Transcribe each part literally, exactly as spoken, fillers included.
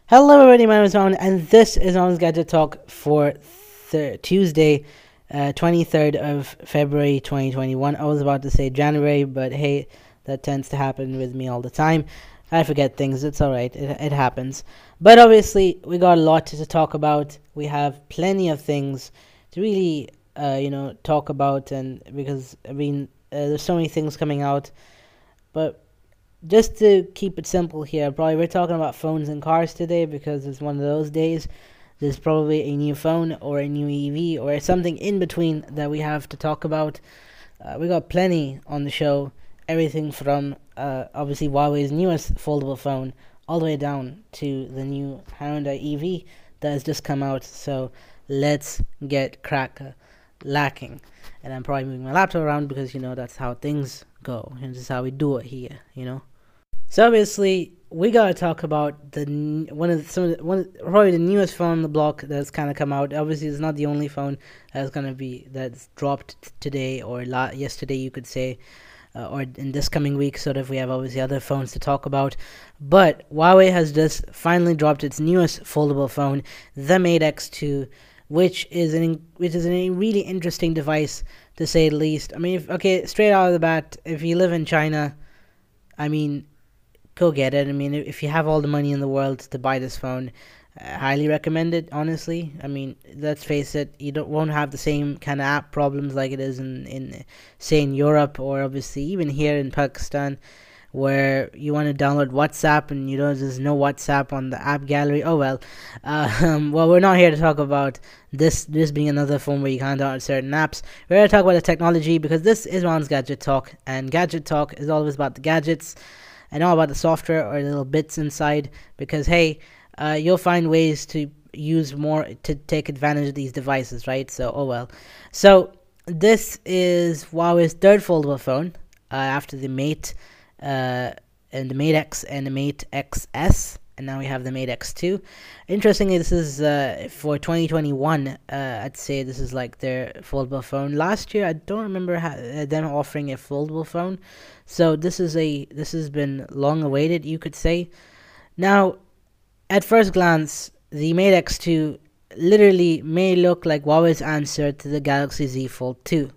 Hello everybody, my name is Ron, and this is Ron's Gadget Talk for th- Tuesday, uh, twenty-third of February twenty twenty-one. I was about to say January, but hey, that tends to happen with me all the time. I forget things, it's alright, it, it happens. But obviously, we got a lot to, to talk about. We have plenty of things to really, uh, you know, talk about, and because, I mean, uh, there's so many things coming out, but just to keep it simple here, probably we're talking about phones and cars today because it's one of those days. There's probably a new phone or a new E V or something in between that we have to talk about. Uh, we got plenty on the show. Everything from uh, obviously Huawei's newest foldable phone all the way down to the new Hyundai E V that has just come out. So let's get crack lacking. And I'm probably moving my laptop around because you know that's how things go. And this is how we do it here, you know. So obviously, we gotta talk about the n- one of the, some of the, one of, probably the newest phone on the block that's kind of come out. Obviously, it's not the only phone that's gonna be that's dropped t- today or la- yesterday, you could say, uh, or in this coming week. Sort of, we have obviously other phones to talk about, but Huawei has just finally dropped its newest foldable phone, the Mate X two, which is an which is a really interesting device to say the least. I mean, if, okay, straight out of the bat, if you live in China, I mean go get it. I mean, if you have all the money in the world to buy this phone, I highly recommend it. Honestly, I mean, let's face it, you don't won't have the same kind of app problems like it is in in say in Europe or obviously even here in Pakistan, where you want to download WhatsApp and you know there's no WhatsApp on the app gallery. Oh well, uh, um, well we're not here to talk about this this being another phone where you can't download certain apps. We're here to talk about the technology because this is Ron's Gadget Talk, and Gadget Talk is always about the gadgets and all about the software or the little bits inside. Because hey, uh, you'll find ways to use more to take advantage of these devices, right? So oh well. So this is Huawei's third foldable phone uh, after the Mate uh, and the Mate X and the Mate X S, and now we have the Mate X two. Interestingly, this is uh, for twenty twenty-one. Uh, I'd say this is like their foldable phone. Last year, I don't remember ha- uh, them offering a foldable phone, so this is a this has been long awaited, you could say. Now, at first glance, the Mate X two literally may look like Huawei's answer to the Galaxy Z Fold two,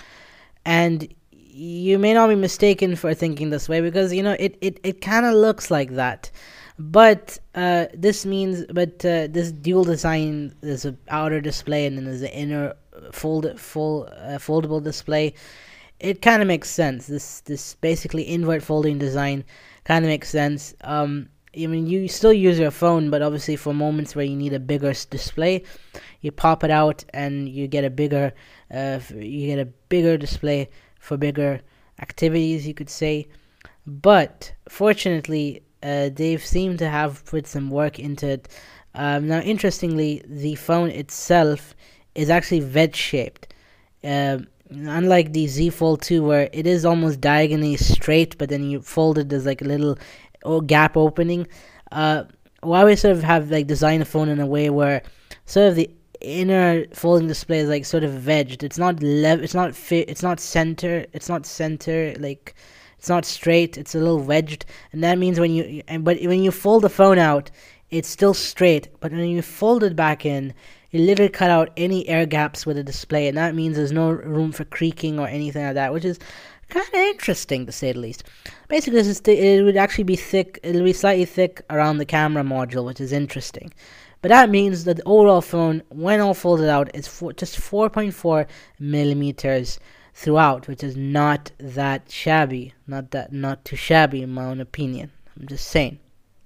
and you may not be mistaken for thinking this way because you know it it, it kind of looks like that. But uh, this means, but uh, this dual design, there's an outer display and then there's an inner fold, full, uh, foldable display. It kind of makes sense. This this basically invert folding design kind of makes sense. Um, I mean, you still use your phone, but obviously for moments where you need a bigger s- display, you pop it out and you get a bigger, uh, you get a bigger display for bigger activities, you could say. But fortunately, uh, they've seemed to have put some work into it. Um, now, interestingly, the phone itself is actually wedge shaped. Um Unlike the Z Fold two, where it is almost diagonally straight, but then you fold it, there's like a little oh, gap opening. Uh, Huawei sort of have like designed the phone in a way where sort of the inner folding display is like sort of wedged. It's not lev. It's not fit. It's not center. It's not center. Like it's not straight. It's a little wedged, and that means when you and but when you fold the phone out, it's still straight. But when you fold it back in, you literally cut out any air gaps with the display, and that means there's no room for creaking or anything like that, which is kind of interesting to say the least. Basically, this is th- it would actually be thick. It'll be slightly thick around the camera module, which is interesting. But that means that the overall phone, when all folded out, is for just four point four millimeters throughout, which is not that shabby. Not that not too shabby in my own opinion. I'm just saying.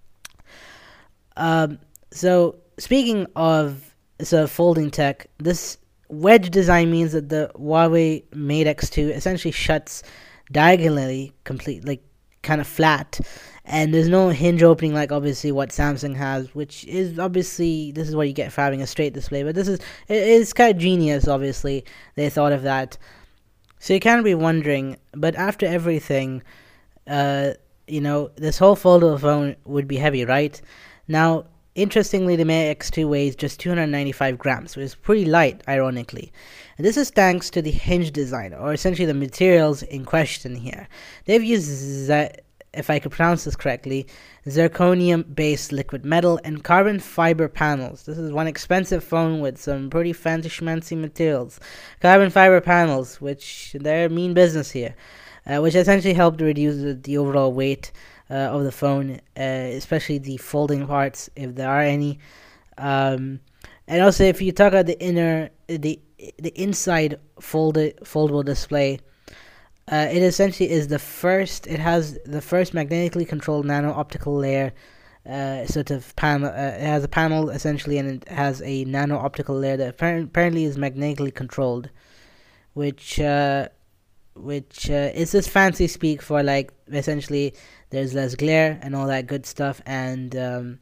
Um, so speaking of so folding tech, this wedge design means that the Huawei Mate X two essentially shuts diagonally, complete like kind of flat, and there's no hinge opening like obviously what Samsung has, which is obviously this is what you get for having a straight display. But this is it is kind of genius. Obviously, they thought of that. So you can't be wondering, but after everything, uh, you know, this whole foldable phone would be heavy, right? Now, interestingly, the Mate X two weighs just two hundred ninety-five grams, which is pretty light, ironically. And this is thanks to the hinge design, or essentially the materials in question here. They've used Z- if I could pronounce this correctly, zirconium-based liquid metal and carbon fiber panels. This is one expensive phone with some pretty fancy schmancy materials. Carbon fiber panels, which they're mean business here, uh, which essentially help to reduce the, the overall weight uh, of the phone, uh, especially the folding parts, if there are any. Um, and also, if you talk about the inner, the the inside folded foldable display, uh, it essentially is the first. It has the first magnetically controlled nano optical layer, uh, sort of panel. Uh, it has a panel essentially, and it has a nano optical layer that appar- apparently is magnetically controlled, which uh, which uh, is this fancy speak for, like, essentially there's less glare and all that good stuff, and um,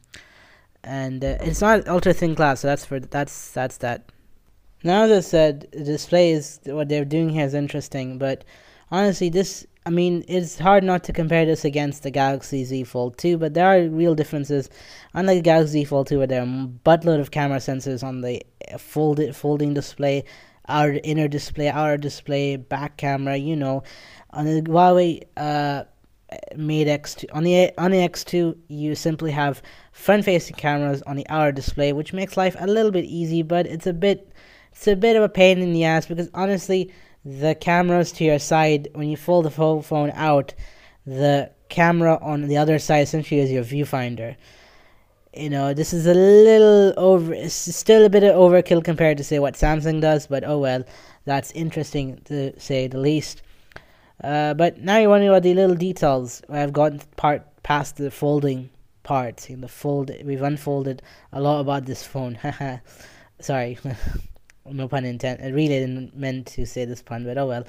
and uh, it's not ultra thin glass, so that's for that's that's that. Now, as I said, the display is what they're doing here is interesting, but honestly, this, I mean, it's hard not to compare this against the Galaxy Z Fold two, but there are real differences. Unlike the Galaxy Z Fold two, where there are a buttload of camera sensors on the folded folding display, outer inner display, outer display, back camera, you know, on the Huawei uh, Mate X two, on the on the X two, you simply have front-facing cameras on the outer display, which makes life a little bit easy, but it's a bit it's a bit of a pain in the ass, because honestly, the cameras to your side, when you fold the whole phone out, the camera on the other side essentially is your viewfinder. You know, this is a little over, it's still a bit of overkill compared to, say, what Samsung does, but oh well, that's interesting to say the least. Uh, but now you're wondering about the little details. I've gotten part past the folding part. In the fold, we've unfolded a lot about this phone. Sorry, no pun intended. I really didn't meant to say this pun, but oh well.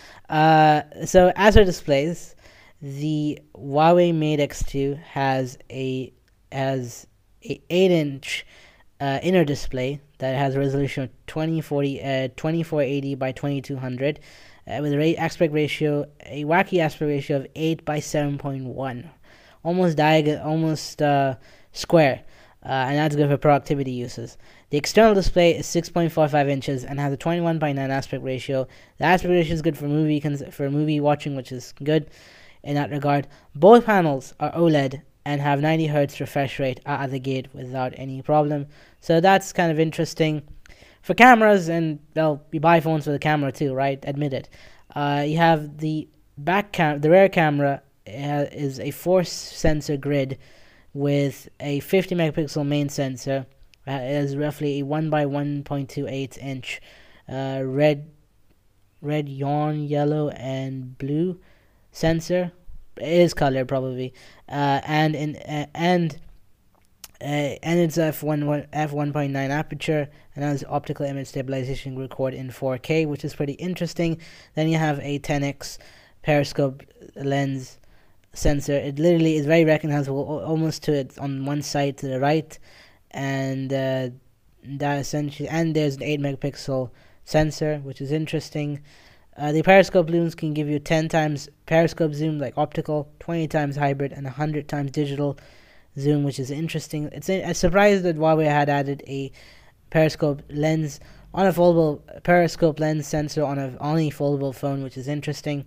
Uh, so as for displays, the Huawei Mate X two has a has a eight inch uh, inner display that has a resolution of twenty forty, uh, twenty-four eighty by twenty-two hundred. Uh, with a rate aspect ratio, a wacky aspect ratio of eight by seven point one, almost diagonal, almost uh, square, uh, and that's good for productivity uses. The external display is six point four five inches and has a twenty-one by nine aspect ratio. The aspect ratio is good for movie cons- for movie watching, which is good in that regard. Both panels are OLED and have ninety hertz refresh rate out of the gate without any problem. So that's kind of interesting. For cameras, and well, you buy phones with a camera too, right? Admit it. Uh, you have the back cam, the rear camera uh, is a force sensor grid with a fifty megapixel main sensor. Uh, it is roughly a one by one point two eight inch uh, red, red, yawn, yellow, and blue sensor. It is color probably, uh, and in uh, and. Uh, and it's f one f one point nine aperture, and has optical image stabilization record in four K, which is pretty interesting. Then you have a ten x periscope lens sensor. It literally is very recognizable, almost to it on one side to the right, and uh, that essentially. And there's an eight megapixel sensor, which is interesting. Uh, the periscope lens can give you ten times periscope zoom, like optical, twenty times hybrid, and one hundred times digital zoom, which is interesting. It's a, a surprise that Huawei had added a periscope lens on a foldable periscope lens sensor on a only foldable phone, which is interesting.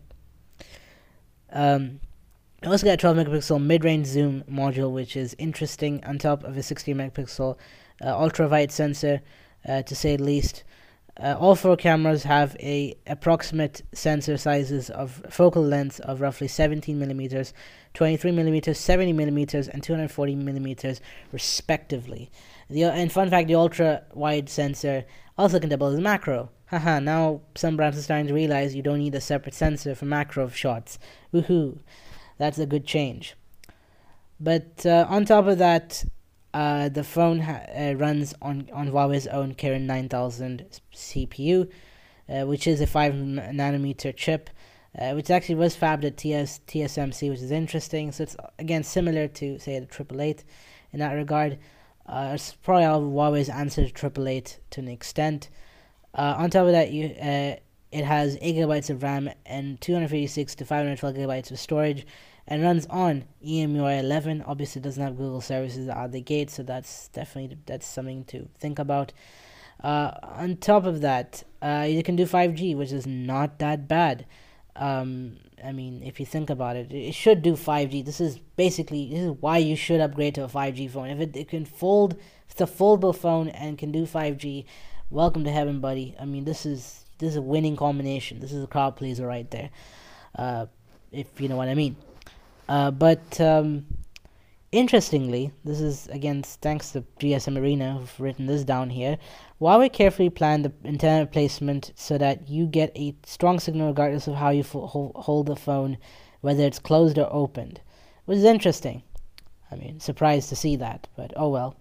Um, I also got a twelve megapixel mid-range zoom module, which is interesting, on top of a sixteen megapixel uh, ultra-wide sensor, uh, to say the least. Uh, all four cameras have a approximate sensor sizes of focal length of roughly seventeen millimeters, twenty-three millimeters, seventy millimeters, and two hundred forty millimeters, respectively. The and fun fact: the ultra-wide sensor also can double as macro. Haha! Now some brands are starting to realize you don't need a separate sensor for macro shots. Woohoo! That's a good change. But uh, on top of that, Uh, the phone ha- uh, runs on, on Huawei's own Kirin nine thousand C P U, uh, which is a five nanometer chip, uh, which actually was fabbed at T S, T S M C, which is interesting. So it's, again, similar to, say, the triple eight in that regard. Uh, it's probably all Huawei's answer to triple eight to an extent. Uh, on top of that, you uh, it has eight gigabytes of RAM and two hundred fifty-six to five hundred twelve gigabytes of storage, and runs on E M U I eleven. Obviously, it doesn't have Google services out of the gate, so that's definitely that's something to think about. Uh, on top of that, uh, you can do five G, which is not that bad. Um, I mean, if you think about it, it should do five G. This is basically this is why you should upgrade to a five G phone. If it, it can fold, if it's a foldable phone and can do five G, welcome to heaven, buddy. I mean, this is this is a winning combination. This is a crowd pleaser right there, uh, if you know what I mean. Uh, but um, Interestingly, this is again thanks to G S M Arena who've written this down here. Huawei carefully planned the antenna placement so that you get a strong signal regardless of how you fo- hold the phone, whether it's closed or opened, which is interesting. I mean, surprised to see that, but oh well.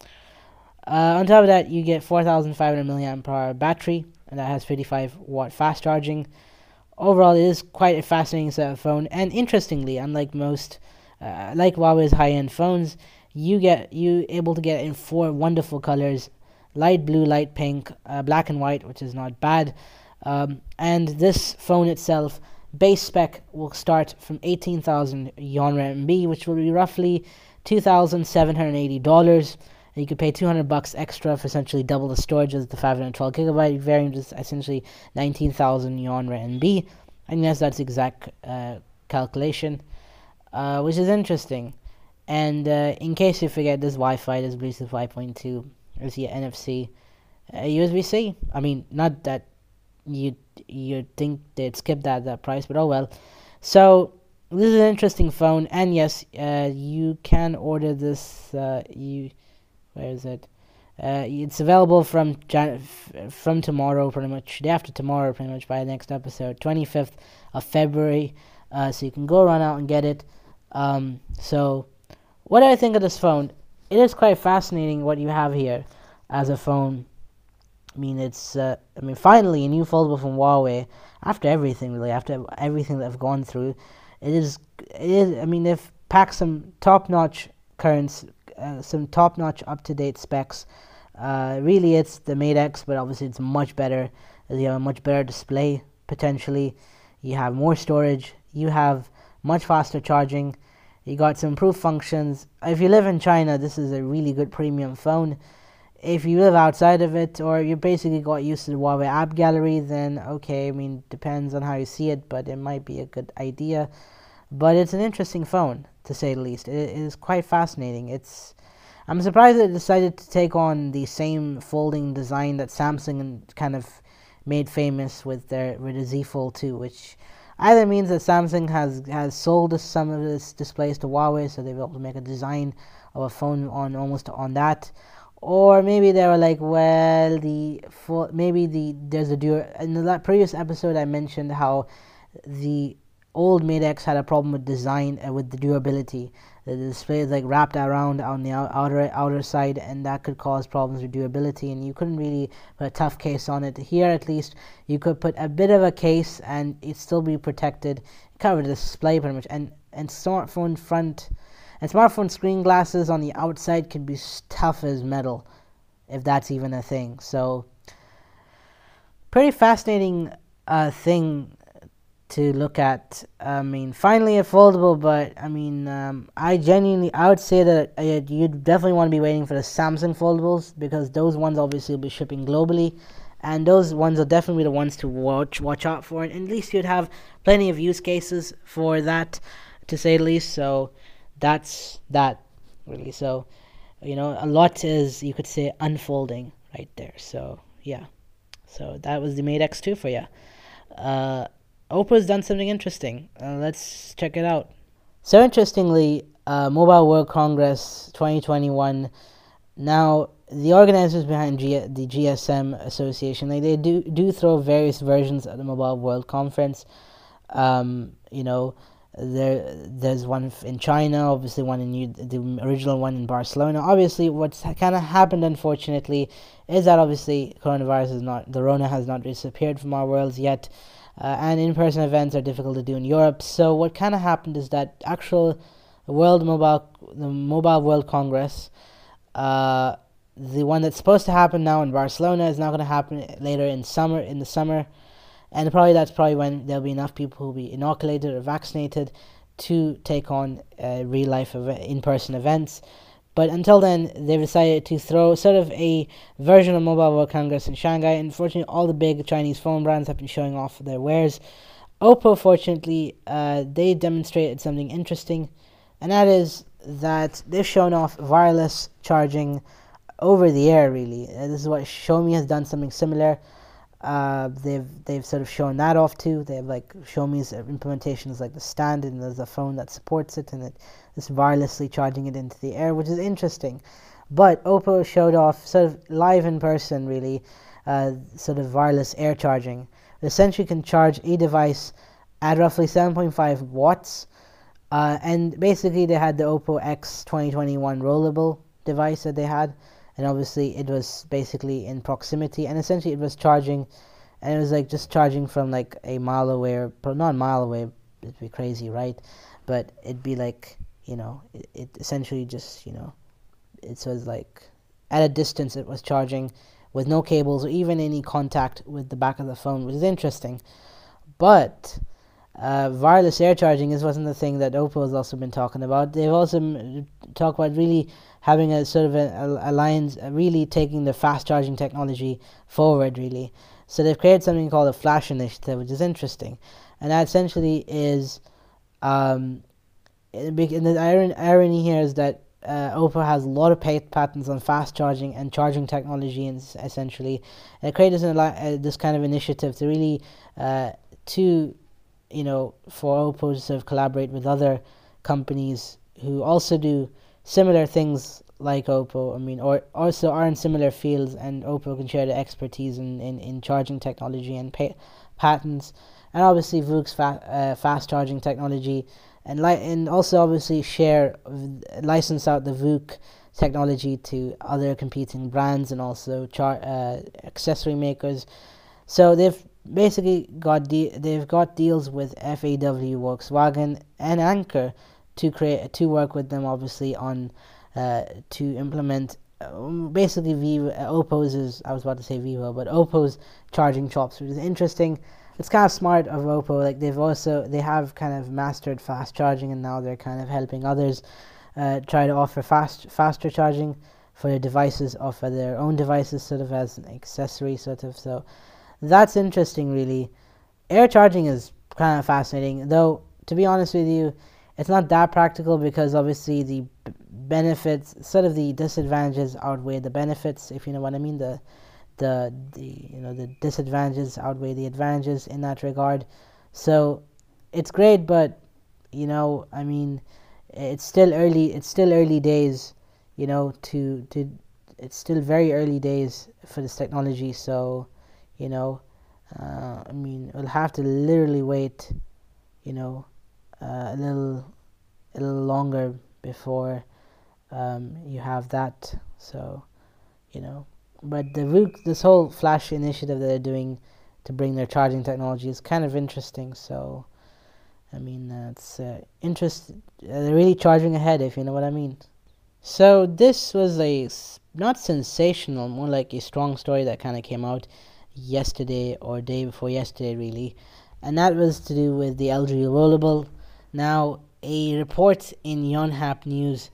Uh, on top of that, you get four thousand five hundred milliamp hour battery, and that has fifty-five watt fast charging. Overall, it is quite a fascinating set of phone, and interestingly, unlike most uh, like Huawei's high-end phones, you get you able to get in four wonderful colors: light blue, light pink, uh, black and white, which is not bad. Um, and this phone itself, base spec, will start from eighteen thousand yuan R M B, which will be roughly two thousand seven hundred eighty dollars. And you could pay two hundred bucks extra for essentially double the storage as the five hundred twelve gigabyte variant, is essentially nineteen thousand yuan R M B. I guess that's exact uh, calculation. Uh, which is interesting. And uh, in case you forget, this Wi-Fi, this Bluetooth five point two, there's your N F C, uh, U S B C. I mean, not that you you think they'd skip that that price, but oh well. So this is an interesting phone, and yes, uh, you can order this. Uh, you where is it? Uh, it's available from Jan- f- from tomorrow, pretty much day after tomorrow, pretty much by the next episode, twenty-fifth of February. Uh, so you can go run out and get it. Um, so, what do I think of this phone? It is quite fascinating what you have here as a phone. I mean, it's, uh, I mean, finally a new foldable from Huawei. After everything, really, after everything that I've gone through, it is, it is. I mean, they've packed some top-notch currents, uh, some top-notch, up-to-date specs. Uh, really, it's the Mate X, but obviously it's much better. You have a much better display potentially. You have more storage. You have much faster charging. You got some improved functions. If you live in China, this is a really good premium phone. If you live outside of it, or you basically got used to the Huawei app gallery, then okay, I mean, depends on how you see it, but it might be a good idea. But it's an interesting phone, to say the least. It, it is quite fascinating. It's, I'm surprised it decided to take on the same folding design that Samsung kind of made famous with their with the Z Fold two, which either means that Samsung has, has sold some of its displays to Huawei, so they were able to make a design of a phone on almost on that, or maybe they were like, well, the for maybe the there's a dur- in the previous episode I mentioned how the old Mate X had a problem with design uh, with the durability. The display is like wrapped around on the outer outer side, and that could cause problems with durability, and you couldn't really put a tough case on it. Here, at least, you could put a bit of a case and it still be protected, cover the display pretty much, and and smartphone front and smartphone screen glasses on the outside could be tough as metal, if that's even a thing. So, pretty fascinating uh, thing to look at. I mean, finally a foldable, but I mean, um, I genuinely, I would say that uh, you'd definitely want to be waiting for the Samsung foldables, because those ones obviously will be shipping globally, and those ones are definitely the ones to watch watch out for, and at least you'd have plenty of use cases for that, to say the least. So that's that, really. So, you know, a lot is, you could say, unfolding right there. So yeah, so that was the Mate X two for you. Uh, Oppo's done something interesting. Uh, let's check it out. So interestingly, uh, Mobile World Congress twenty twenty-one. Now, the organizers behind G- the G S M Association, they, they do do throw various versions of the Mobile World Conference. Um, you know, there there's one in China, obviously one in New, the original one in Barcelona. Obviously, what's kind of happened, unfortunately, is that obviously coronavirus is not, the Rona has not disappeared from our worlds yet. Uh, and in-person events are difficult to do in Europe. So what kind of happened is that actual World Mobile, the Mobile World Congress, uh, the one that's supposed to happen now in Barcelona, is now going to happen later in summer, in the summer, and probably that's probably when there'll be enough people who will be inoculated or vaccinated to take on uh, real-life ev- in-person events. But until then, they've decided to throw sort of a version of Mobile World Congress in Shanghai. Unfortunately, all the big Chinese phone brands have been showing off their wares. Oppo, fortunately, uh, they demonstrated something interesting, and that is that they've shown off wireless charging over the air. Really, uh, this is what Xiaomi has done, something similar. Uh, they've they've sort of shown that off too. They have like Xiaomi's implementation is like the stand, and there's a phone that supports it, and it is wirelessly charging it into the air, which is interesting. But Oppo showed off sort of live in person, really, uh, sort of wireless air charging. It essentially can charge a device at roughly seven point five watts, uh, and basically they had the Oppo X twenty twenty-one rollable device that they had, and obviously it was basically in proximity, and essentially it was charging, and it was like just charging from like a mile away, or not a mile away, it'd be crazy, right? But it'd be like, you know, it, it essentially just, you know, it was like at a distance it was charging with no cables or even any contact with the back of the phone, which is interesting. But uh, wireless air charging is wasn't the thing that Oppo has also been talking about. They've also m- talked about really having a sort of an alliance, uh, really taking the fast charging technology forward, really. So they've created something called a Flash Initiative, which is interesting, and that essentially is, um, and the iron, irony here is that uh, Oppo has a lot of patents on fast charging and charging technology, and essentially, and it created this, uh, this kind of initiative to really, uh, to, you know, for Oppo to sort of collaborate with other companies who also do similar things like Oppo. I mean, or also are in similar fields, and Oppo can share the expertise in, in, in charging technology and pa- patents, and obviously VOOC's fa- uh, fast charging technology, and li- and also obviously share, license out the VOOC technology to other competing brands and also char- uh, accessory makers. So they've basically got de- they've got deals with F A W, Volkswagen, and Anker to create to work with them, obviously, on uh, to implement um, basically Vivo, uh, Oppo's is, I was about to say Vivo, but Oppo's charging shops, which is interesting. It's kind of smart of Oppo. Like they've also they have kind of mastered fast charging, and now they're kind of helping others uh, try to offer fast faster charging for their devices, or for their own devices, sort of as an accessory, sort of. So that's interesting, really. Air charging is kind of fascinating, though. To be honest with you, it's not that practical, because obviously the b- benefits, sort of the disadvantages outweigh the benefits, if you know what I mean. The the the you know the disadvantages outweigh the advantages in that regard. So it's great, but you know, I mean, it's still early. It's still early days. You know, to to it's still very early days for this technology. So, you know, uh, I mean, we'll have to literally wait. You know, uh, a little a little longer before um, you have that. So, you know, but the VOOC, this whole Flash initiative that they're doing to bring their charging technology is kind of interesting. So, I mean, uh, it's uh, interest. Uh, they're really charging ahead, if you know what I mean. So this was a not sensational, more like a strong story that kind of came out yesterday or day before yesterday, really, and that was to do with the L G rollable. Now, a report in Yonhap News,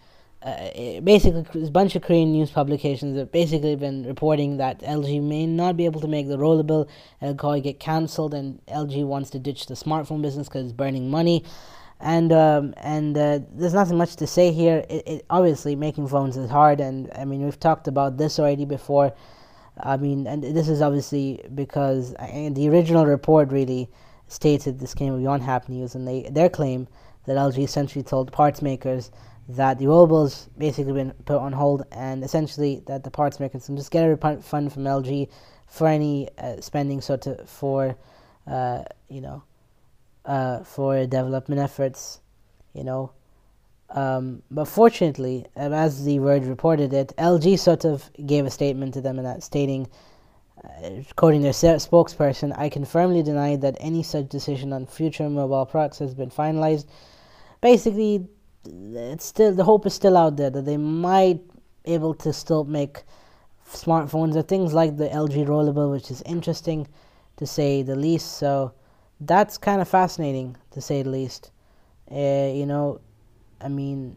uh, basically a bunch of Korean news publications have basically been reporting that L G may not be able to make the rollable. It'll probably get cancelled, and L G wants to ditch the smartphone business because it's burning money. And um, and uh, there's nothing much to say here. It, it obviously making phones is hard, and I mean we've talked about this already before. I mean, and this is obviously because uh, the original report really stated, this came from Yonhap News, and they their claim that L G essentially told parts makers that the rollables basically been put on hold, and essentially that the parts makers can just get a refund from L G for any uh, spending sort of for uh, you know uh, for development efforts, you know. Um, but fortunately, um, as the Verge reported it, L G sort of gave a statement to them, and that stating, uh, quoting their spokesperson, "I can firmly deny that any such decision on future mobile products has been finalized." Basically, it's still the hope is still out there that they might able to still make smartphones or things like the L G rollable, which is interesting to say the least. So that's kind of fascinating to say the least. Uh, you know, I mean,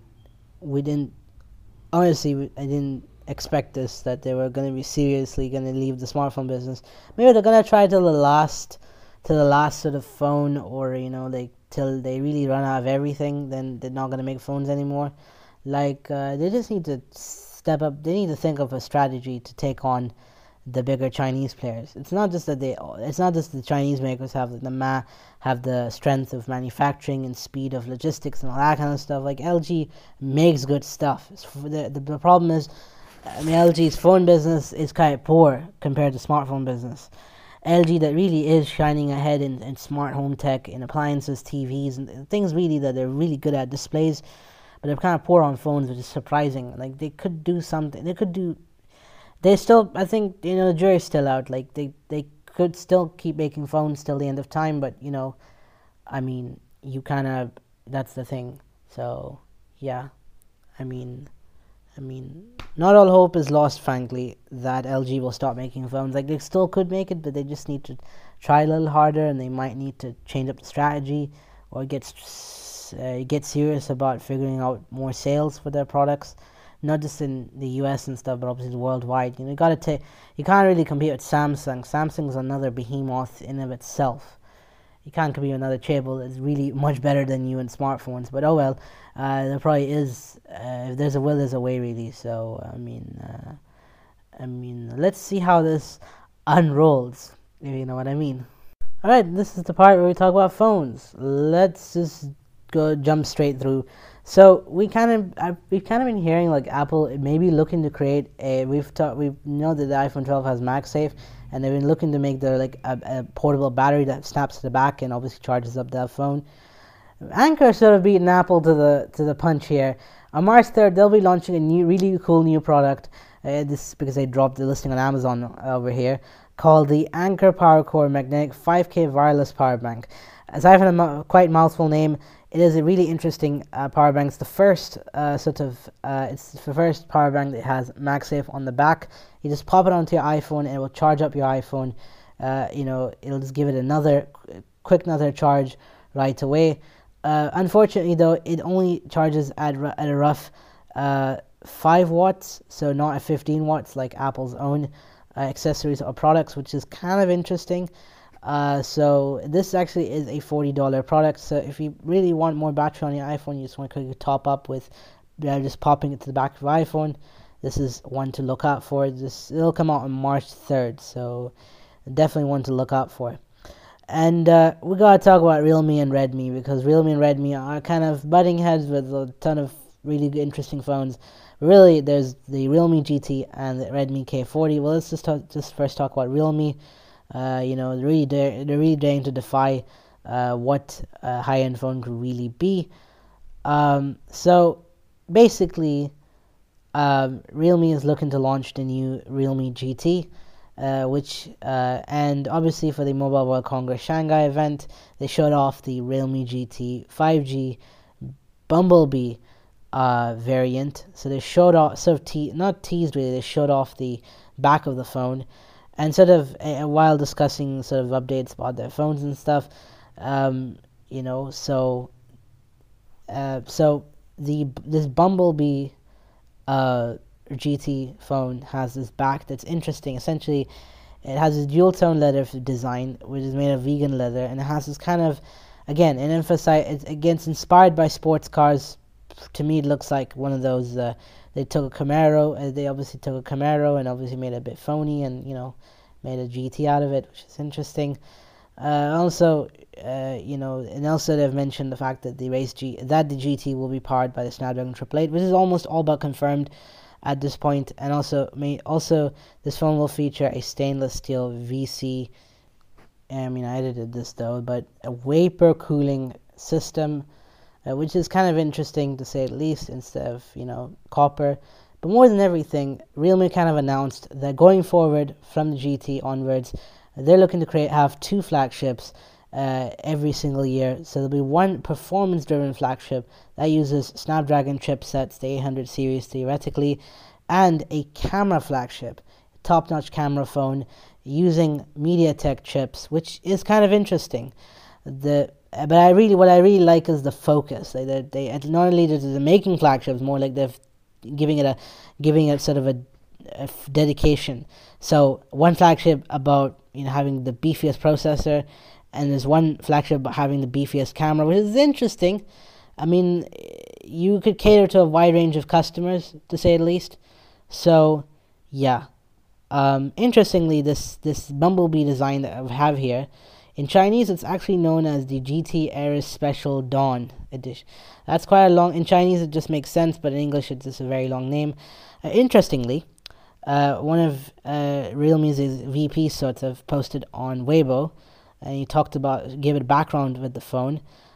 we didn't honestly. I didn't expect this, that they were going to be seriously going to leave the smartphone business. Maybe they're going to try till the last to the last sort of phone, or you know, like till they really run out of everything, then they're not gonna make phones anymore. Like uh, they just need to step up. They need to think of a strategy to take on the bigger Chinese players. It's not just that they. It's not just the Chinese makers have the ma have the strength of manufacturing and speed of logistics and all that kind of stuff. Like L G makes good stuff. The, the the problem is, I mean, L G's phone business is quite poor compared to smartphone business. L G that really is shining ahead in, in smart home tech, in appliances, T Vs, and things really that they're really good at, displays, but they're kind of poor on phones, which is surprising. Like they could do something. They could do. They still, I think, you know, the jury's still out. Like they, they could still keep making phones till the end of time, but you know, I mean, you kind of, that's the thing. So yeah, I mean, I mean, not all hope is lost, frankly, that L G will stop making phones. Like they still could make it, but they just need to try a little harder, and they might need to change up the strategy or get uh, get serious about figuring out more sales for their products. Not just in the U S and stuff, but obviously worldwide. You know, you gotta take. You can't really compete with Samsung. Samsung's another behemoth in of itself. You can't compete with another cable that's really much better than you in smartphones. But oh well, uh, there probably is. Uh, if there's a will, there's a way, really. So I mean, uh, I mean, let's see how this unrolls. If you know what I mean. All right, this is the part where we talk about phones. Let's just go jump straight through. So we kind of I've, we've kind of been hearing like Apple maybe looking to create a we've ta- we know that the iPhone twelve has MagSafe, and they've been looking to make their like a, a portable battery that snaps to the back and obviously charges up that phone. Anker sort of beaten Apple to the to the punch here. On March third, they'll be launching a new really cool new product. Uh, this is because they dropped the listing on Amazon over here, called the Anker PowerCore Magnetic five K Wireless Power Bank. Aside from a quite mouthful name, it is a really interesting uh, power bank. It's the first uh, sort of, uh, it's the first power bank that has MagSafe on the back. You just pop it onto your iPhone and it will charge up your iPhone. Uh, you know, it'll just give it another quick another charge right away. Uh, unfortunately, though, it only charges at at a rough uh, five watts, so not at fifteen watts like Apple's own uh, accessories or products, which is kind of interesting. Uh, so this actually is a forty dollar product. So if you really want more battery on your iPhone, you just want to quickly top up with uh, just popping it to the back of your iPhone. This is one to look out for. This it'll come out on March third, so definitely one to look out for. And uh, we gotta talk about Realme and Redmi, because Realme and Redmi are kind of butting heads with a ton of really good, interesting phones. Really, there's the Realme G T and the Redmi K forty. Well, let's just talk, just first talk about Realme. Uh, you know, they're really, dare, they're really daring to defy uh, what a high-end phone could really be. Um, so, basically, um, Realme is looking to launch the new Realme G T, uh, which, uh, and obviously for the Mobile World Congress Shanghai event, they showed off the Realme G T five G Bumblebee uh, variant. So they showed off, sort of te- not teased really, they showed off the back of the phone. And sort of uh, while discussing sort of updates about their phones and stuff, um, you know, so uh, so the this Bumblebee uh, G T phone has this back that's interesting. Essentially, it has a dual tone leather design, which is made of vegan leather, and it has this kind of, again, it emphasize it's again it's inspired by sports cars. To me, it looks like one of those. Uh, They took a Camaro, uh, they obviously took a Camaro and obviously made it a bit phony and, you know, made a G T out of it, which is interesting. Uh, also, uh, you know, and also they've mentioned the fact that the race G, that the G T will be powered by the Snapdragon triple eight, which is almost all but confirmed at this point. And also, may, also this phone will feature a stainless steel V C, I mean, I edited this though, but a vapor cooling system, Uh, which is kind of interesting to say at least, instead of, you know, copper. But more than everything, Realme kind of announced that going forward from the G T onwards, they're looking to create have two flagships uh, every single year. So there'll be one performance-driven flagship that uses Snapdragon chipsets, the eight hundred series theoretically, and a camera flagship, top-notch camera phone using MediaTek chips, which is kind of interesting. The But I really, what I really like is the focus. They, they, they not only are they making flagships, more like they're giving it a, giving it sort of a, a dedication. So one flagship about, you know, having the beefiest processor, and there's one flagship having the beefiest camera, which is interesting. I mean, you could cater to a wide range of customers, to say the least. So, yeah. Um, interestingly, this this Bumblebee design that I have here, in Chinese, it's actually known as the G T Ares Special Dawn Edition. That's quite a long. In Chinese, it just makes sense, but in English, it's just a very long name. Uh, interestingly, uh, one of uh, Realme's V Ps sort of posted on Weibo, and he talked about, gave it background with the phone.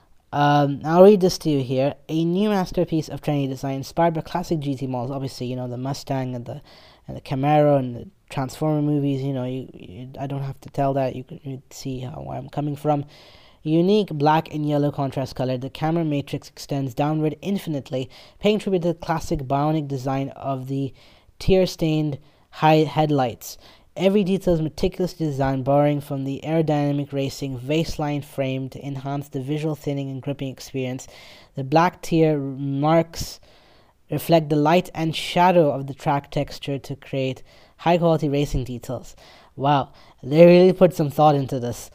Um, I'll read this to you here. A new masterpiece of trendy design inspired by classic G T models. Obviously, you know, the Mustang and the and the Camaro and the Transformer movies. You know, you, you I don't have to tell that. You can see how where I'm coming from. Unique black and yellow contrast color, the camera matrix extends downward infinitely, paying tribute to the classic bionic design of the tear-stained high headlights. Every detail is meticulously designed, borrowing from the aerodynamic racing baseline frame to enhance the visual thinning and gripping experience. The black tear marks reflect the light and shadow of the track texture to create high-quality racing details. Wow, they really put some thought into this,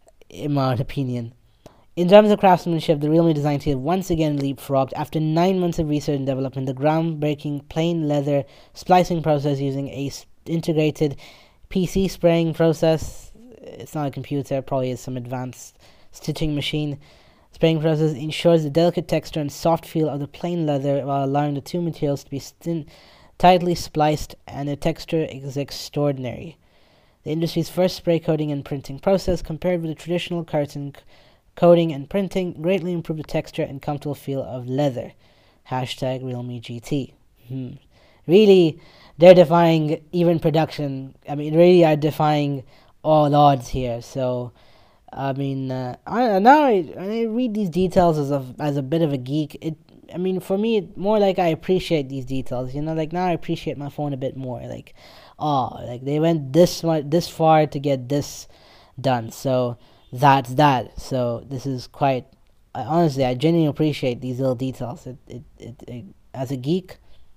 in my opinion. In terms of craftsmanship, the Realme design team once again leapfrogged. After nine months of research and development, the groundbreaking plain leather splicing process using a s- integrated P C spraying process. It's not a computer, probably is some advanced stitching machine. Spraying process ensures the delicate texture and soft feel of the plain leather while allowing the two materials to be stin- tightly spliced, and the texture is extraordinary. The industry's first spray coating and printing process, compared with the traditional curtain c- coating and printing, greatly improved the texture and comfortable feel of leather. Hashtag Realme G T. Hmm. Really, they're defying even production. I mean, really are defying all odds here. So, I mean, uh, I, now I, I read these details as a as a bit of a geek. It, I mean, for me, it, more like I appreciate these details. You know, like now I appreciate my phone a bit more. Like, oh, like they went this much, this far to get this done. So that's that. So this is quite. I, honestly, I genuinely appreciate these little details. It, it, it, it as a geek,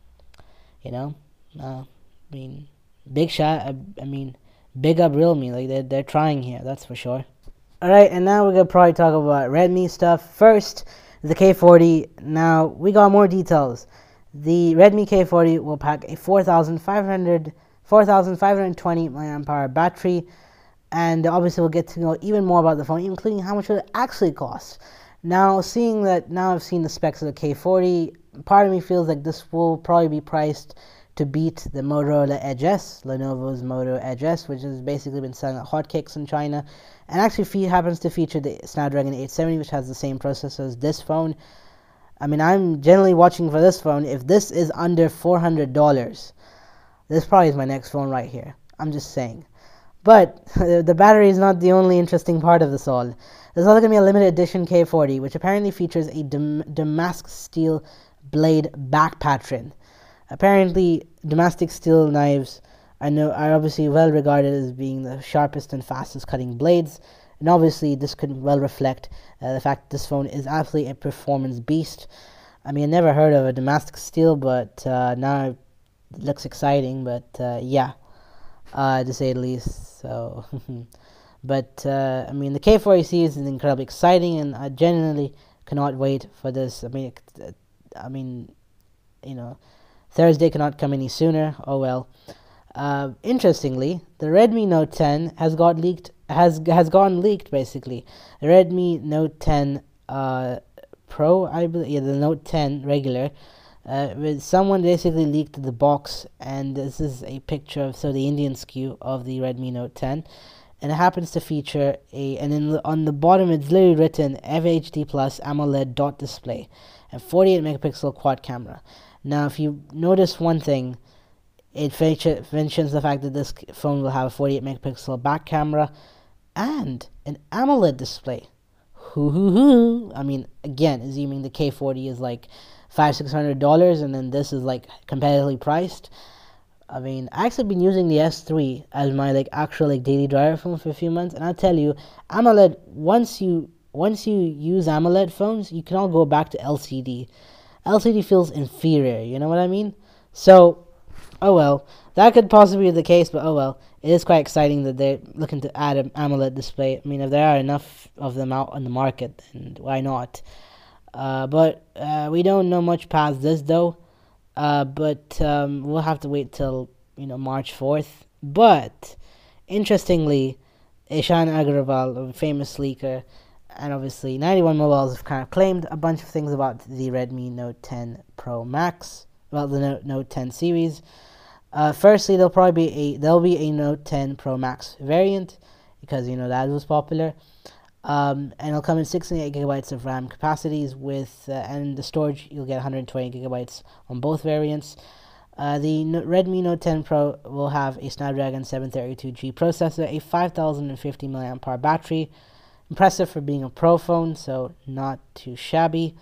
you know. Uh, I mean, big shot. I, I mean, big up Realme. Like they're they're trying here. That's for sure. All right, and now we're gonna probably talk about Redmi stuff. First, the K forty. Now we got more details. The Redmi K forty will pack a four thousand five hundred, four thousand five hundred twenty milliamp hour battery, and obviously we'll get to know even more about the phone, including how much it actually costs. Now, seeing that now I've seen the specs of the K forty, part of me feels like this will probably be priced to beat the Motorola Edge S, Lenovo's Moto Edge S, which has basically been selling like hotcakes in China, and actually fe- happens to feature the Snapdragon eight seventy, which has the same processor as this phone. I mean, I'm generally watching for this phone. If this is under four hundred dollars, this probably is my next phone right here. I'm just saying. But the battery is not the only interesting part of this all. There's also going to be a limited edition K forty, which apparently features a Dam- Damascus steel blade back pattern. Apparently, Damascus steel knives are, no, are obviously well regarded as being the sharpest and fastest cutting blades, and obviously this could well reflect uh, the fact that this phone is absolutely a performance beast. I mean, I never heard of a Damascus steel, but uh, now it looks exciting, but uh, yeah, uh, to say the least. So, but uh, I mean, the K forty C is incredibly exciting, and I genuinely cannot wait for this. I mean, I mean, you know, Thursday cannot come any sooner. Oh well. Uh, interestingly, the Redmi Note ten has got leaked. Has has gone leaked basically. The Redmi Note ten uh, Pro, I believe, yeah, the Note ten regular. Uh, with someone basically leaked the box, and this is a picture of so the Indian S K U of the Redmi Note ten, and it happens to feature a and in the, on the bottom it's literally written F H D Plus AMOLED dot display and forty-eight megapixel quad camera. Now, if you notice one thing, it feature, mentions the fact that this phone will have a forty-eight megapixel back camera and an AMOLED display. Hoo hoo hoo! I mean, again, assuming the K forty is like five six hundred dollars, and then this is like competitively priced. I mean, I actually been using the S three as my like actual like daily driver phone for a few months, and I'll tell you, AMOLED once you once you use AMOLED phones, you can all go back to L C D. L C D feels inferior, you know what I mean? So, Oh well, that could possibly be the case, but oh well. It is quite exciting that they're looking to add an AMOLED display. I mean, if there are enough of them out on the market, then why not? Uh, but uh, we don't know much past this though. Uh, but um, we'll have to wait till you know March fourth. But interestingly, Ishan Agarwal, a famous leaker, and obviously ninety-one Mobiles have kind of claimed a bunch of things about the Redmi Note ten Pro Max, about the Note, Note ten series. Uh, firstly, there'll probably be a there'll be a Note ten Pro Max variant because you know that was popular, um, and it'll come in sixty-eight gigabytes of RAM capacities with uh, and the storage you'll get one hundred twenty gigabytes on both variants. Uh, the no- Redmi Note ten Pro will have a Snapdragon seven thirty-two G processor, a five thousand fifty milliamp hour battery, impressive for being a Pro phone, so not too shabby.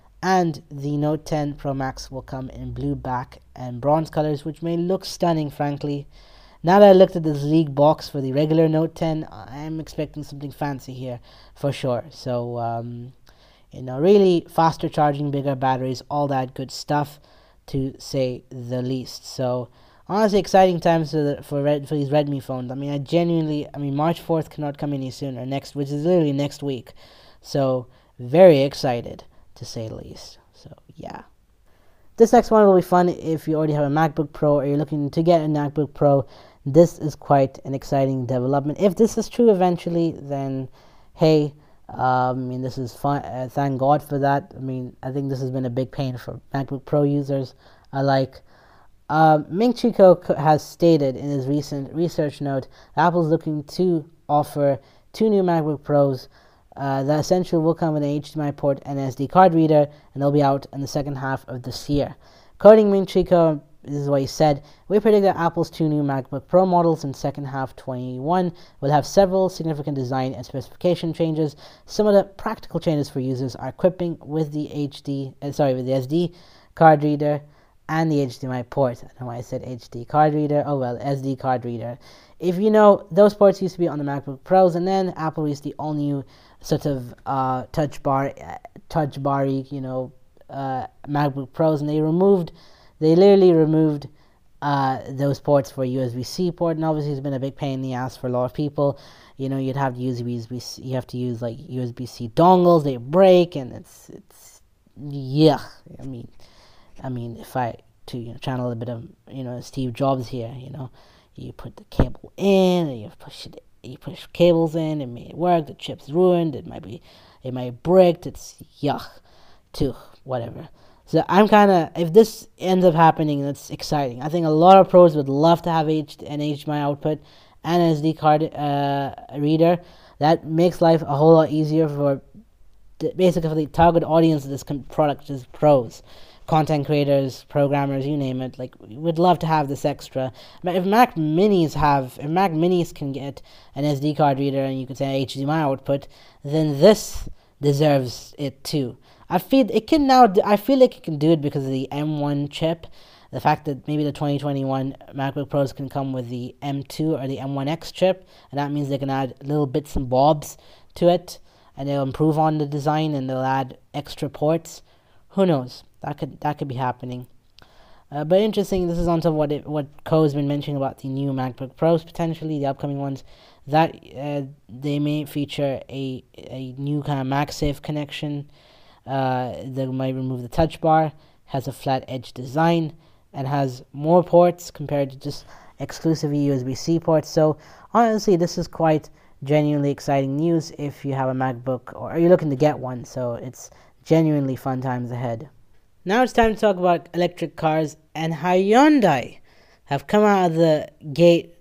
And the Note ten Pro Max will come in blue, black, and bronze colors, which may look stunning, frankly. Now that I looked at this league box for the regular Note ten, I'm expecting something fancy here, for sure. So, um, you know, really faster charging, bigger batteries, all that good stuff, to say the least. So, honestly, exciting times for, the, for, Red, for these Redmi phones. I mean, I genuinely, I mean, March fourth cannot come any sooner, next, which is literally next week. So, very excited, to say the least. So yeah, this next one will be fun if you already have a MacBook Pro or you're looking to get a MacBook Pro. This is quite an exciting development. If this is true eventually, then hey, um, I mean this is fun. Uh, thank God for that. I mean I think this has been a big pain for MacBook Pro users alike. Um, Ming Chi Kuo has stated in his recent research note that Apple's looking to offer two new MacBook Pros. Uh, the Essential will come with an H D M I port and S D card reader, and they'll be out in the second half of this year. Quoting Ming Chi Kuo, this is what he said: "We predict that Apple's two new MacBook Pro models in second half twenty-one will have several significant design and specification changes. Some of the practical changes for users are equipping with the H D, uh, sorry, with the S D card reader and the H D M I port." I don't know why I said H D card reader. Oh well, S D card reader. If you know, those ports used to be on the MacBook Pros, and then Apple released the all new sort of uh, touch bar, uh, touch bar, you know, uh, MacBook Pros, and they removed, they literally removed uh, those ports for U S B-C port, and obviously it's been a big pain in the ass for a lot of people. You know, you'd have to use U S B-C, you have to use like U S B-C dongles, they break, and it's it's yeah. I mean, I mean, if I to you know channel a bit of you know Steve Jobs here, you know, you put the cable in, and you push it. You push cables in, it may work, the chip's ruined, it might be, it might break, it's yuck, too, whatever. So I'm kind of, if this ends up happening, that's exciting. I think a lot of pros would love to have H- an H D M I output and an S D card uh, reader. That makes life a whole lot easier for, the, basically for the target audience of this product, which is pros. Content creators, programmers, you name it. Like, we would love to have this extra. But if Mac Minis have, if Mac Minis can get an S D card reader and you could say H D M I output, then this deserves it too. I feel it can now. I feel like it can do it because of the M one chip. The fact that maybe the twenty twenty-one MacBook Pros can come with the M two or the M one X chip, and that means they can add little bits and bobs to it, and they'll improve on the design and they'll add extra ports. Who knows? That could that could be happening. Uh, but interesting, this is on top of what it, what Kuo's been mentioning about the new MacBook Pros, potentially, the upcoming ones, that uh, they may feature a a new kind of MagSafe connection. Uh, they might remove the touch bar, has a flat edge design, and has more ports compared to just exclusive U S B-C ports. So, honestly, this is quite genuinely exciting news if you have a MacBook or you're looking to get one. So, it's genuinely fun times ahead. Now it's time to talk about electric cars, and Hyundai have come out of the gate,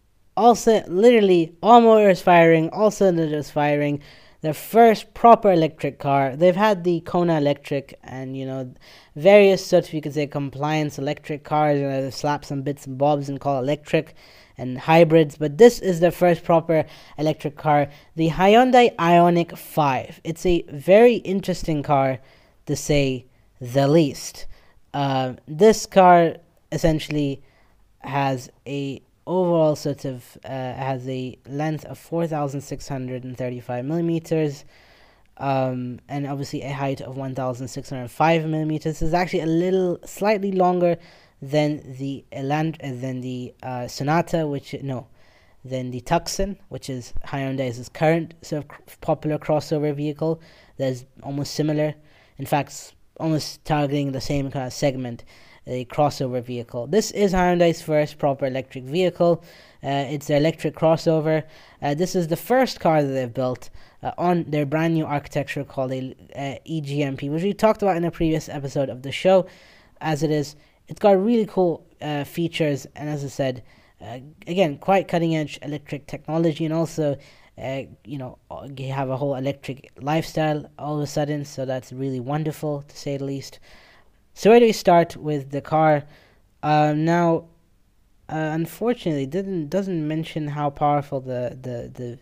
also literally all motors firing, all cylinders firing. Their first proper electric car. They've had the Kona Electric and, you know, various sort of, you could say, compliance electric cars. You know, they slap some bits and bobs and call electric and hybrids. But this is their first proper electric car, the Hyundai Ioniq five. It's a very interesting car, to say the least. Uh, this car essentially has a overall sort of uh, has a length of four thousand six hundred thirty-five millimeters, um, and obviously a height of one thousand six hundred five millimeters. This is actually a little slightly longer then the Eland, uh, then the uh, Sonata, which no, then the Tucson, which is Hyundai's current sort of popular crossover vehicle. That's almost similar, in fact, almost targeting the same kind of segment, a crossover vehicle. This is Hyundai's first proper electric vehicle. Uh, it's the electric crossover. Uh, this is the first car that they've built uh, on their brand new architecture called a uh, E G M P, which we talked about in a previous episode of the show. As it is, it's got really cool uh, features, and as I said, uh, again, quite cutting edge electric technology, and also, uh, you know, you have a whole electric lifestyle all of a sudden. So that's really wonderful, to say the least. So where do we start with the car? Uh, now, uh, unfortunately, didn't doesn't mention how powerful the the the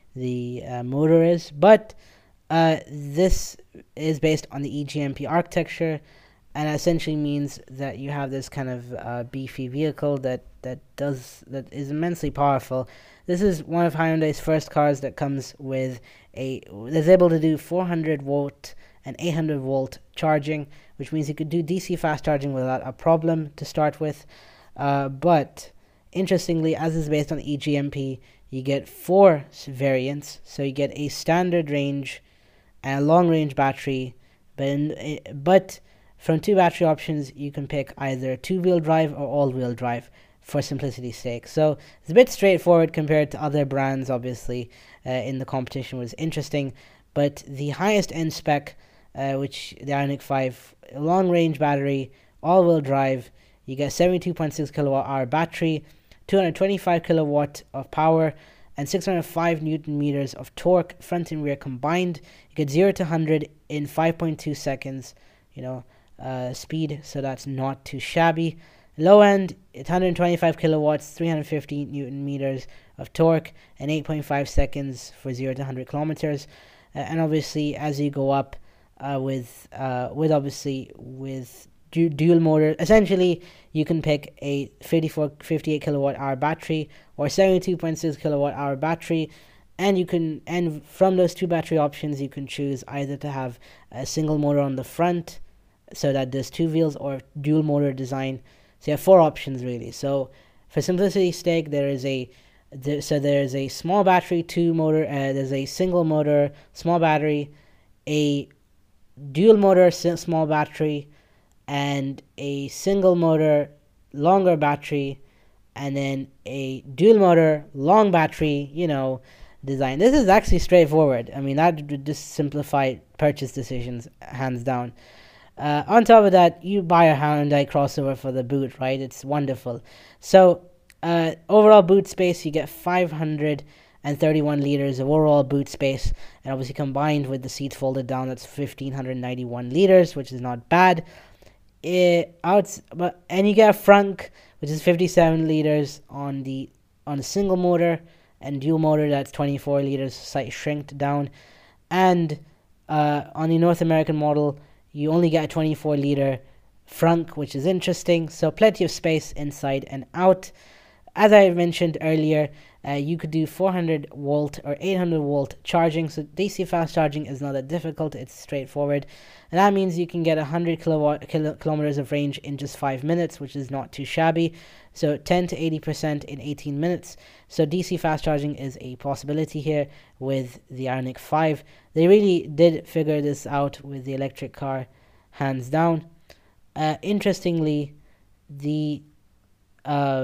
the uh, motor is, but uh, this is based on the E G M P architecture, and essentially means that you have this kind of uh, beefy vehicle that that does that is immensely powerful. This is one of Hyundai's first cars that comes with a that's able to do four hundred volt and eight hundred volt charging, which means you could do D C fast charging without a problem to start with. Uh, but interestingly, as is based on E G M P, you get four variants. So you get a standard range and a long range battery, but in, but from two battery options, you can pick either two wheel drive or all wheel drive for simplicity's sake. So it's a bit straightforward compared to other brands, obviously, uh, in the competition, was interesting. But the highest end spec, uh, which the Ioniq five, long range battery, all wheel drive, you get seventy-two point six kilowatt hour battery, two hundred twenty-five kilowatt of power, and six hundred five newton meters of torque, front and rear combined. You get zero to one hundred in five point two seconds, you know, uh, speed, so that's not too shabby. Low end, it's one hundred twenty-five kilowatts, three hundred fifty newton meters of torque, and eight point five seconds for zero to one hundred kilometers. Uh, and obviously, as you go up uh, with, uh, with obviously with du- dual motor, essentially you can pick a fifty-four, fifty-eight kilowatt hour battery or seventy-two point six kilowatt hour battery, and you can, and from those two battery options, you can choose either to have a single motor on the front, so that there's two wheels, or dual motor design. So you have four options really. So for simplicity's sake, there is a there, so there is a small battery, two motor. Uh, there's a single motor, small battery, a dual motor, small battery, and a single motor, longer battery, and then a dual motor, long battery. You know, design. This is actually straightforward. I mean, that would just simplify purchase decisions hands down. Uh, on top of that, you buy a Hyundai crossover for the boot, right? It's wonderful. So, uh, overall boot space, you get five hundred thirty-one liters of overall boot space, and obviously combined with the seats folded down, that's one thousand five hundred ninety-one liters, which is not bad. It out, but and you get a frunk, which is fifty-seven liters on the on a single motor, and dual motor, that's twenty-four liters, slightly shrinked down, and uh, on the North American model, you only get a twenty-four liter frunk, which is interesting. So plenty of space inside and out. As I mentioned earlier, uh, you could do four hundred volt or eight hundred volt charging. So D C fast charging is not that difficult. It's straightforward. And that means you can get one hundred kilowatt kilo, kilometers of range in just five minutes, which is not too shabby. So ten to eighty percent in eighteen minutes. So D C fast charging is a possibility here with the Ioniq five. They really did figure this out with the electric car, hands down. Uh, interestingly, the uh,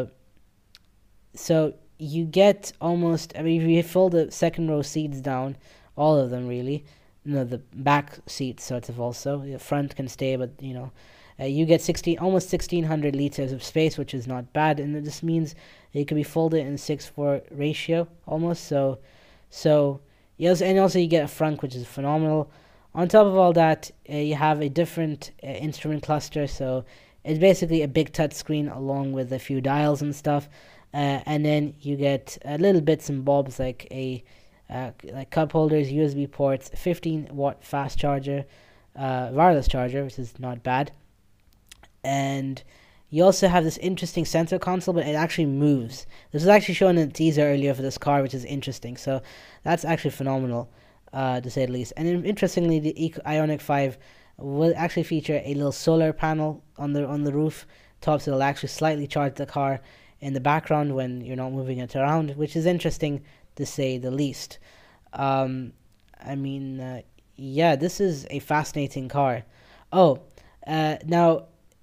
so you get almost, I mean, if you fold the second row seats down, all of them really, no, the back seats sort of also, the front can stay, but you know, uh, you get sixteen, almost sixteen hundred liters of space, which is not bad, and this means it can be folded in six four ratio almost. So, so yes, and also you get a frunk, which is phenomenal. On top of all that, uh, you have a different uh, instrument cluster, so it's basically a big touch screen along with a few dials and stuff. Uh, and then you get uh, little bits and bobs like a uh, like cup holders, U S B ports, fifteen watt fast charger, uh, wireless charger, which is not bad. And you also have this interesting center console, but it actually moves. This was actually shown in a teaser earlier for this car, which is interesting. So that's actually phenomenal, uh, to say the least. And interestingly, the Ioniq five will actually feature a little solar panel on the on the roof, top, so it'll actually slightly charge the car in the background when you're not moving it around, which is interesting to say the least. Um, I mean, uh, yeah, this is a fascinating car. Oh, uh, now,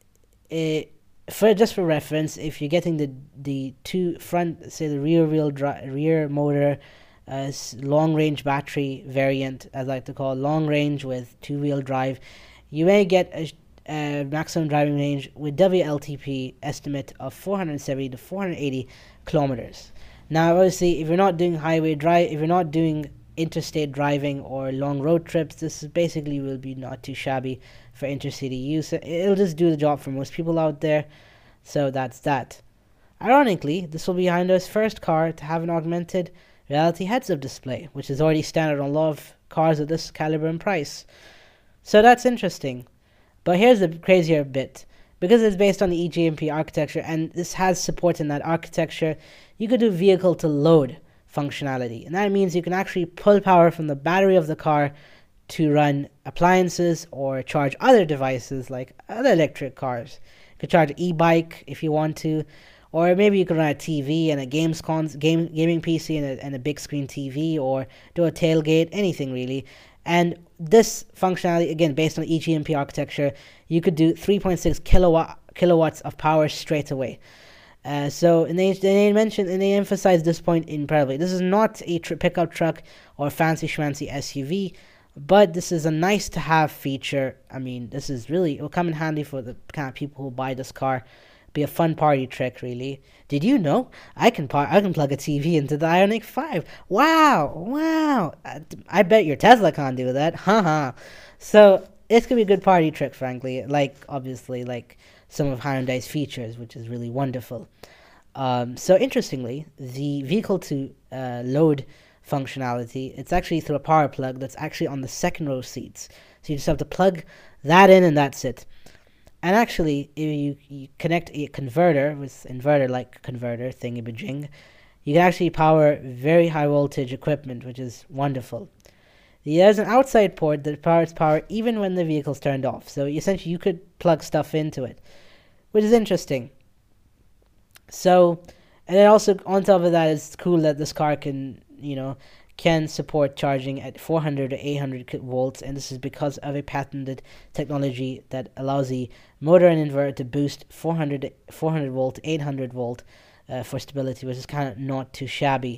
it, for just for reference, if you're getting the the two front, say the rear wheel dri- rear motor, uh, long range battery variant, as I like to call it, long range with two wheel drive, you may get a, a maximum driving range with W L T P estimate of four hundred seventy to four hundred eighty kilometers. Now, obviously, if you're not doing highway drive, if you're not doing interstate driving or long road trips, this is basically will be not too shabby for intercity use. It'll just do the job for most people out there. So that's that. Ironically, this will be Hyundai's first car to have an augmented reality heads-up display, which is already standard on a lot of cars of this caliber and price. So that's interesting. But here's the crazier bit. Because it's based on the E G M P architecture, and this has support in that architecture, you could do vehicle to load functionality. And that means you can actually pull power from the battery of the car to run appliances or charge other devices like other electric cars. You could charge an e-bike if you want to, or maybe you could run a T V and a games cons- game gaming P C and a, and a big screen T V, or do a tailgate, anything really. And this functionality, again, based on E G M P architecture, you could do three point six kilowatt kilowatts of power straight away. Uh, so, and they, they mentioned and they emphasize this point incredibly. This is not a tr- pickup truck or fancy schmancy S U V, but this is a nice to have feature. I mean, this is really, it will come in handy for the kind of people who buy this car. Be a fun party trick, really. Did you know I can par- I can plug a T V into the Ioniq five? Wow, wow! I, I bet your Tesla can't do that, haha. So this could be a good party trick, frankly. Like obviously, like some of Hyundai's features, which is really wonderful. Um, so interestingly, the vehicle to uh, load functionality, it's actually through a power plug that's actually on the second row seats. So you just have to plug that in, and that's it. And actually, if you, you connect a converter with inverter-like converter thingy-bajing, you can actually power very high voltage equipment, which is wonderful. There's an outside port that powers power even when the vehicle's turned off. So essentially, you could plug stuff into it, which is interesting. So, and then also on top of that, it's cool that this car can, you know, can support charging at four hundred to eight hundred volts, and this is because of a patented technology that allows the motor and inverter to boost four hundred, four hundred volt, eight hundred volt uh, for stability, which is kind of not too shabby.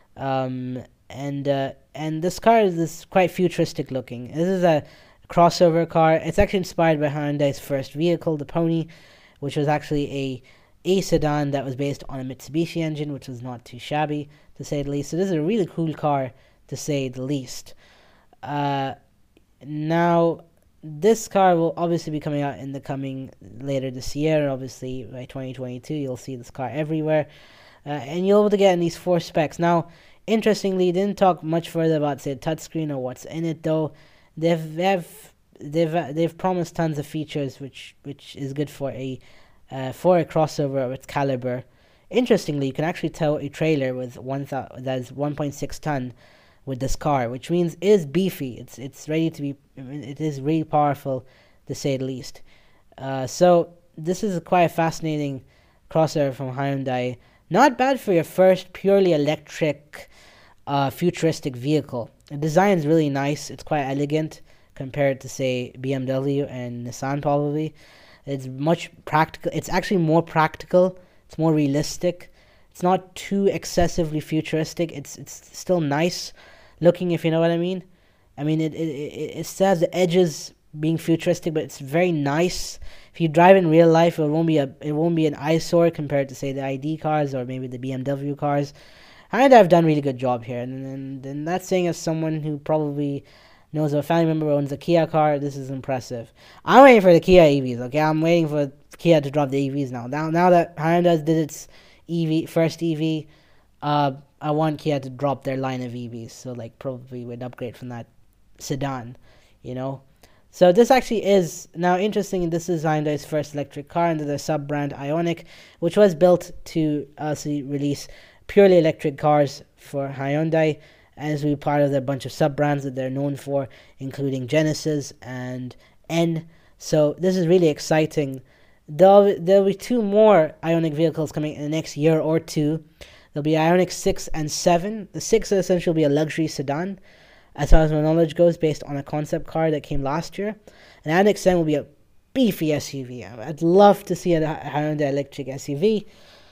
Um, and uh, and this car is this quite futuristic looking. This is a crossover car. It's actually inspired by Hyundai's first vehicle, the Pony, which was actually a a sedan that was based on a Mitsubishi engine, which was not too shabby, to say the least. So this is a really cool car, to say the least. Uh, now, this car will obviously be coming out in the coming later this year. Obviously, by twenty twenty-two, you'll see this car everywhere. Uh, and you'll be able to get in these four specs. Now, interestingly, they didn't talk much further about, say, touchscreen or what's in it, though. They've, they've, they've, they've promised tons of features, which, which is good for a Uh, for a crossover of its caliber. Interestingly, you can actually tow a trailer with one th- that is one point six ton with this car, which means it is beefy. It's it's ready to be. It is really powerful, to say the least. Uh, so this is a quite a fascinating crossover from Hyundai. Not bad for your first purely electric, uh, futuristic vehicle. The design is really nice. It's quite elegant compared to, say, B M W and Nissan probably. It's much practical. It's actually more practical. It's more realistic. It's not too excessively futuristic. It's it's still nice looking, if you know what I mean. I mean, it it it, it says the edges being futuristic, but it's very nice. If you drive in real life, it won't be a it won't be an eyesore compared to, say, the I D cars or maybe the B M W cars. And I've done a really good job here, and and, and that's saying as someone who probably knows a family member owns a Kia car. This is impressive. I'm waiting for the Kia E Vs, okay? I'm waiting for Kia to drop the E Vs now. Now, now that Hyundai did its E V, first E V, uh, I want Kia to drop their line of E Vs. So, like, probably would upgrade from that sedan, you know? So, this actually is, now interesting, this is Hyundai's first electric car under the sub-brand Ioniq, which was built to also release purely electric cars for Hyundai, as we part of the bunch of sub-brands that they're known for, including Genesis and N. So this is really exciting There'll, there'll be two more Ioniq vehicles coming in the next year or two. There'll be Ioniq six and seven. The six essentially will be a luxury sedan, as far as my knowledge goes, based on a concept car that came last year. And Ioniq seven will be a beefy S U V. I'd love to see a Hyundai electric S U V.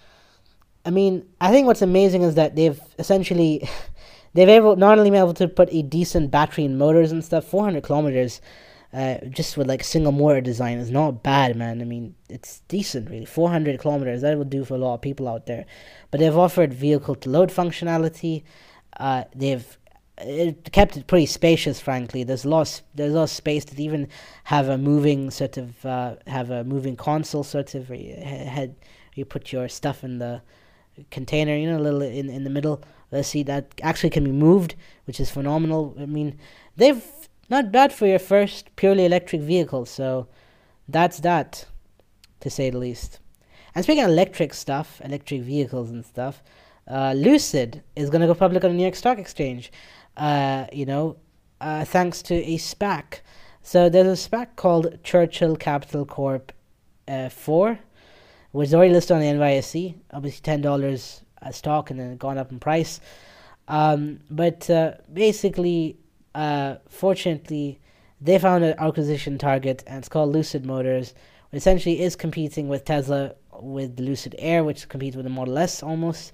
I mean, I think what's amazing is that they've essentially, they've able, not only been able to put a decent battery in motors and stuff, four hundred kilometers, uh, just with like single motor design is not bad, man. I mean, it's decent, really. four hundred kilometers, that would do for a lot of people out there. But they've offered vehicle to load functionality. Uh, they've it kept it pretty spacious, frankly. There's a lot of, there's a lot of space to even have a moving sort of, uh, have a moving console sort of, where you, head, you put your stuff in the container, you know, a little in, in the middle. Let's see, that actually can be moved, which is phenomenal. I mean, they've not bad for your first purely electric vehicle, so that's that, to say the least. And speaking of electric stuff, electric vehicles and stuff, uh, Lucid is going to go public on the New York Stock Exchange, uh, you know, uh, thanks to a SPAC. So there's a SPAC called Churchill Capital Corp uh, four, which is already listed on the N Y S E, obviously ten dollars a stock, and then gone up in price. Um, but uh, basically, uh, fortunately, they found an acquisition target, and it's called Lucid Motors, which essentially is competing with Tesla with the Lucid Air, which competes with the Model S almost.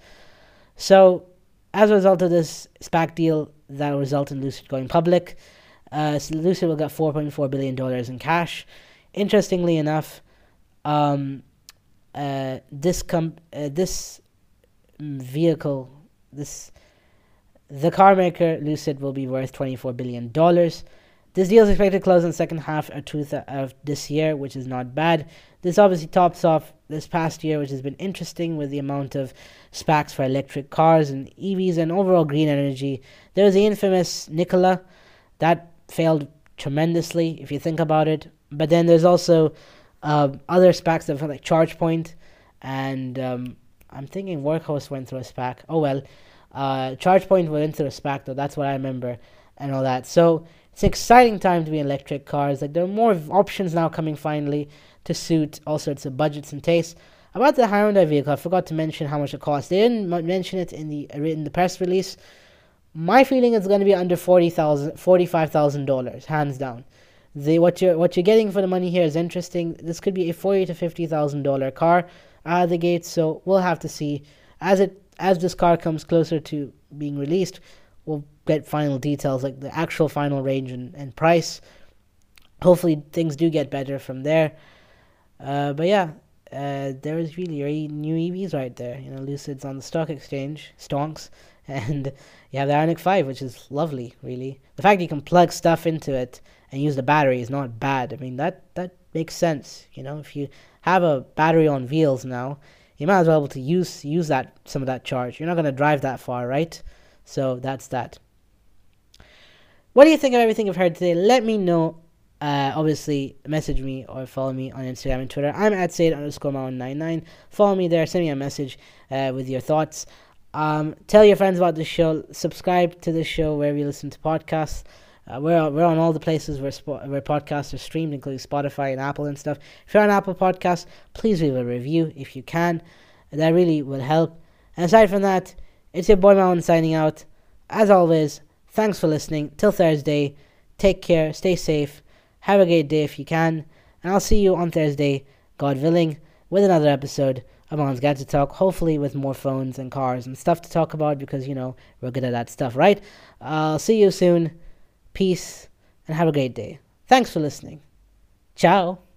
So, as a result of this SPAC deal, that will result in Lucid going public. Uh, so Lucid will get four point four billion dollars in cash. Interestingly enough, um, uh, this com- uh, this vehicle, this the car maker Lucid will be worth twenty-four billion dollars. This deal is expected to close in the second half of, two th- of this year, which is not bad. This obviously tops off this past year, which has been interesting with the amount of SPACs for electric cars and E Vs and overall green energy. There was the infamous Nikola. That failed tremendously, if you think about it. But then there's also uh, other SPACs that felt like ChargePoint, and um, I'm thinking Workhorse went through a SPAC. Oh well, uh, ChargePoint went through a SPAC though. That's what I remember, and all that. So it's an exciting time to be in electric cars. Like, there are more options now coming finally to suit all sorts of budgets and tastes. About the Hyundai vehicle, I forgot to mention how much it costs. They didn't m- mention it in the in the press release. My feeling is going to be under forty thousand, forty-five thousand dollars, hands down. The what you're what you're getting for the money here is interesting. This could be a forty to fifty thousand dollar car out of the gate. So we'll have to see as it as this car comes closer to being released. We'll get final details, like the actual final range and, and price. Hopefully things do get better from there. Uh, but yeah, uh, there is really your new E Vs right there. You know, Lucid's on the stock exchange, stonks, and you have the Ioniq five, which is lovely, really. The fact you can plug stuff into it and use the battery is not bad. I mean, that, that makes sense. You know, if you have a battery on wheels now, you might as well be able to use use that some of that charge. You're not going to drive that far, right? So that's that. What do you think of everything I've heard today? Let me know. Uh, obviously, message me or follow me on Instagram and Twitter. I'm at Said underscore Mountain ninety-nine. Follow me there. Send me a message uh, with your thoughts. Um, tell your friends about the show. Subscribe to the show wherever you listen to podcasts. Uh, we're we're on all the places where spo- where podcasts are streamed, including Spotify and Apple and stuff. If you're on Apple Podcasts, please leave a review if you can. That really will help. And aside from that, it's your boy Mountain signing out. As always, thanks for listening. Till Thursday, take care, stay safe, have a great day if you can, and I'll see you on Thursday, God willing, with another episode of Mountain's Gadget Talk, hopefully with more phones and cars and stuff to talk about, because, you know, we're good at that stuff, right? I'll see you soon. Peace, and have a great day. Thanks for listening. Ciao.